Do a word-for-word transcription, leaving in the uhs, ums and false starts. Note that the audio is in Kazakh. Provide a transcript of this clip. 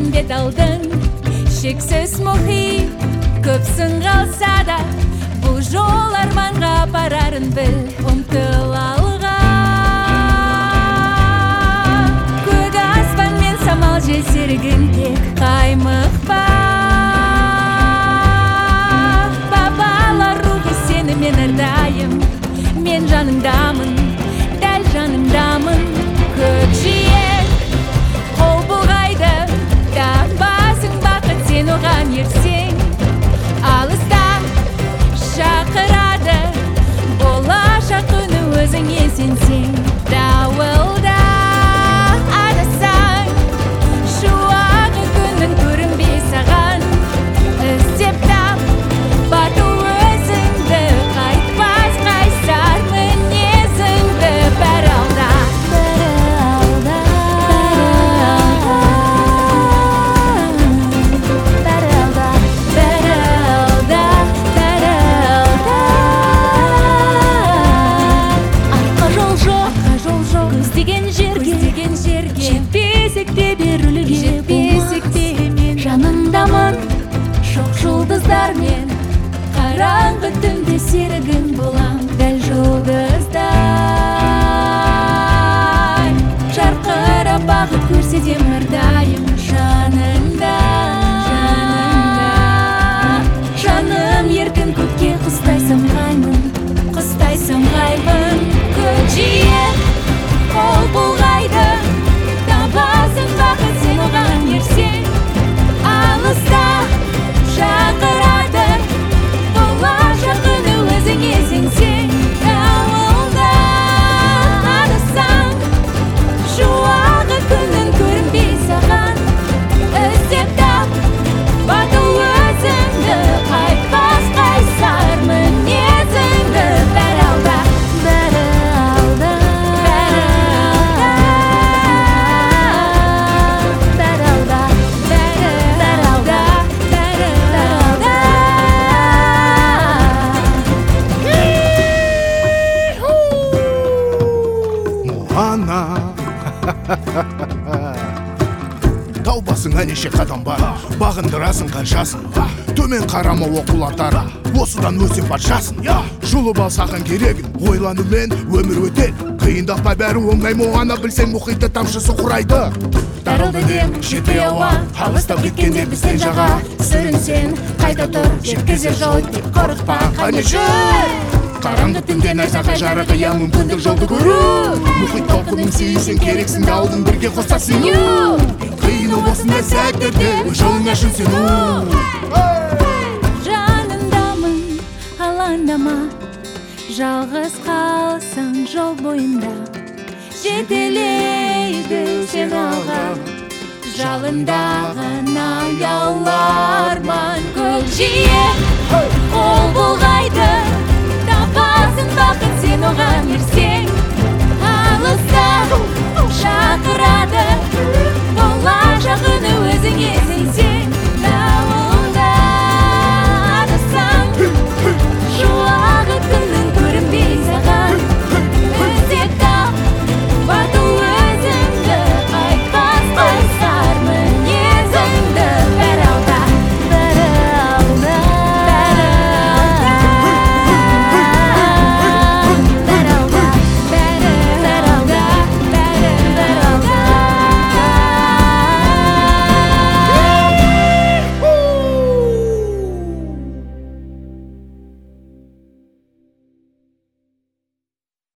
бет алдың, шексіз мұхит, көпсің қалса да, бұл жол арманға апарарын біл, ұмтыл алға. Көк аспан мен самал жел серігін тек қаймықпа. Бабалар рухы сені мен әрдайым, мен жаныңдамын, дәл жаныңдамын. Көкжиек қол бұлғайды, таппасың бақыт сен оған ерсең. Алыста шақырады, болашақ күні өзіңе сенсең. Дауылда адасаң, шуағы күнің көрінбей саған. Іздеп тап, батыл өзіңді, қайтпас қайсар мінезіңді. Бәрі алда, бәрі алда, бәрі алда, бәрі алда, бәрі алда. Артқа жол жоқ, жол жоқ, көздеген жерге, көздеген жерге. Жетпесек те берілуге, жетпесек те мен жаныңдамын. Шоқ жұлдыздармен қараңғы түнде серігің болам, дәл жұлдыздай. Жарқырап бағыт көрсетем әрдайым жаныңда, жаныңда. Жаным еркін көкке құстай самғаймын, құстай самғаймын. Көкжиек қол бұлғайды, табасың бақыт сен оған ерсең. Алыста шақырады, болашақ күні өзіңе сенсең. Дауылда адасаң, шуағы күнің көрінбей саған. Іздеп тап, батыл өзіңді, қайтпас қайсар мінезіңді. Бәрі алда, бәрі алда, бәрі алда, бәрі алда, бәрі алда, бәрі алда. Муана тау басыңа неше қадам бар, бағындырасың қаншасын. Төмен қарама оқулатары, осыдан өсен патшасын. Жұлып ал саған керегін, ойланумен өмір өтел. Қиындықта бәрі оңай, Муана білсең мұхитты тамшысы құрайды. Тарылды дем, жетпей ауа, алыстап кеткенде бізден жаға. Сүрінсен, қайта тұр, жеткізер жол деп қорықпа, қане жүр. Қараңғы түнде найзағай жарығы, мүмкіндік жолды көру. Мұхит толқынын сүйсең, керексің алдың бірге қоса сену. Қиын осындай сәттерде жолыңа шын сену. Жаныңдамын, алаңдама, жалғыз қалсаң жол бойында. Жетелейді сен алға, жалындаған аяулы арман. Көкжиек қол бұлғайды,